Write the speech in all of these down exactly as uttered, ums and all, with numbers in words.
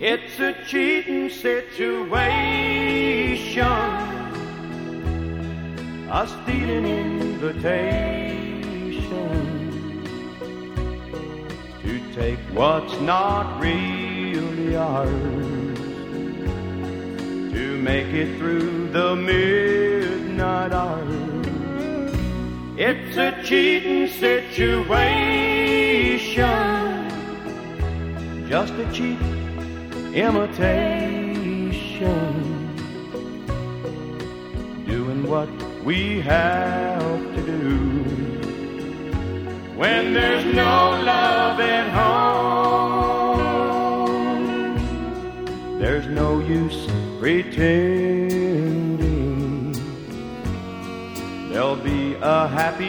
It's a cheating situation, a stealing invitation to take what's not really ours, to make it through the midnight hours. It's a cheating situation, just a cheap imitation, doing what we have to do when there's no love at home. There's no use pretending there'll be a happy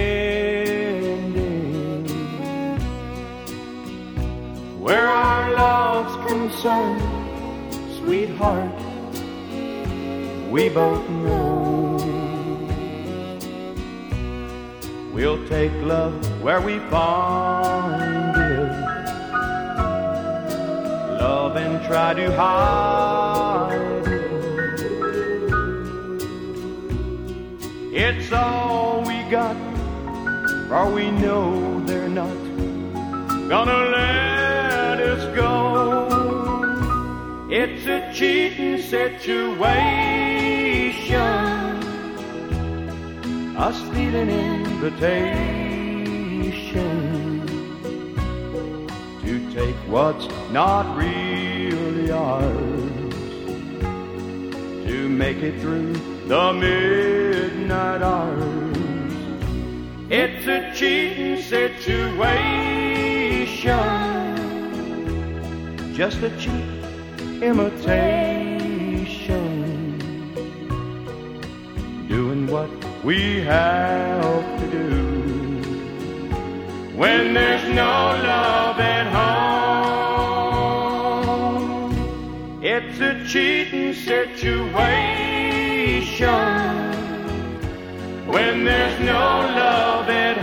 ending where our love's concerned, sweetheart. We both know we'll take love where we find it, love and try to hide it. It's all we got, for we know they're not gonna let us go. It's a cheating situation, a stealing invitation to take what's not really ours, to make it through the midnight hours. It's a cheating situation, just a cheap imitation, doing what we have to do when there's no love at home. It's a cheating situation when there's no love at home.